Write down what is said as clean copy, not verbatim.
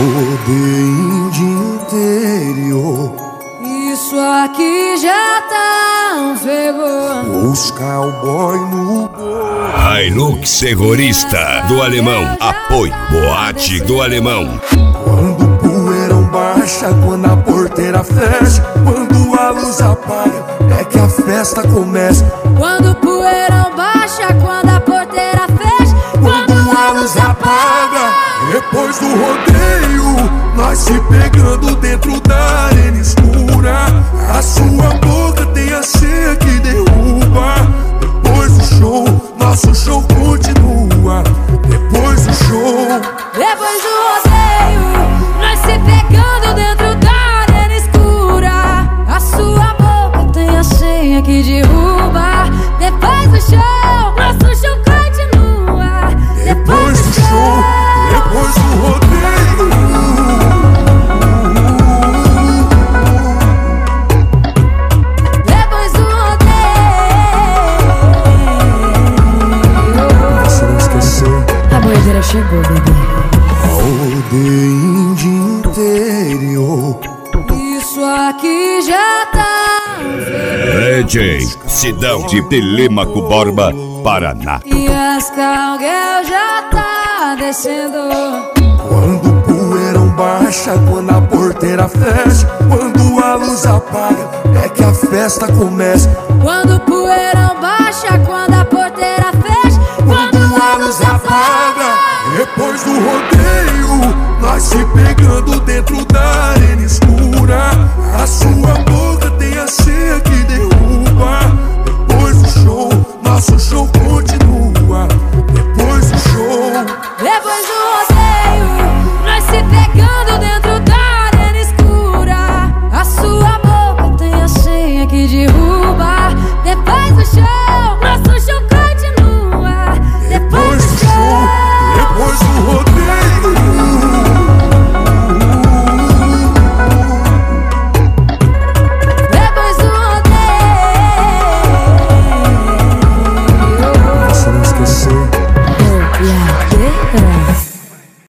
Rodeio de interior, isso aqui já tá um fervor. os cowboy no boi. Hilux Terrorista do Alemão. Apoio Boate do Alemão. Quando o poeirão baixa, quando a porteira fecha, quando a luz apaga, é que a festa começa. Quando o poeirão baixa, quando a porteira fecha, Quando a luz apaga, depois do rodeio, nós se pegando dentro da arena escura. A sua boca tem a senha que derruba. Depois do show, nosso show continua. Depois do show, depois do rodeio, nós se pegando dentro da arena escura. A sua boca tem a senha que derruba. Depois do show, nosso show continua. depois do show, depois do rodeio. Depois do rodeio, Se não esquecer, a boiadeira chegou, bebê. rodeio de interior, Isso aqui já tá um fervor. DJ Sidão de Telêmaco Borba, Paraná. E as Cowgirl já tá descendo. quando o poeirão baixa, quando a porteira fecha, quando a luz apaga, é que a festa começa. Quando o poeirão baixa, quando a porteira fecha, Quando a luz apaga, depois do rodeio, nós se pegando dentro da arena escura. A sua boca tem a senha que derruba. Depois do show, nosso show continua. Depois do show, depois do rodeio, nós se pegando dentro da arena escura. A sua boca tem a senha que derruba. Depois do show,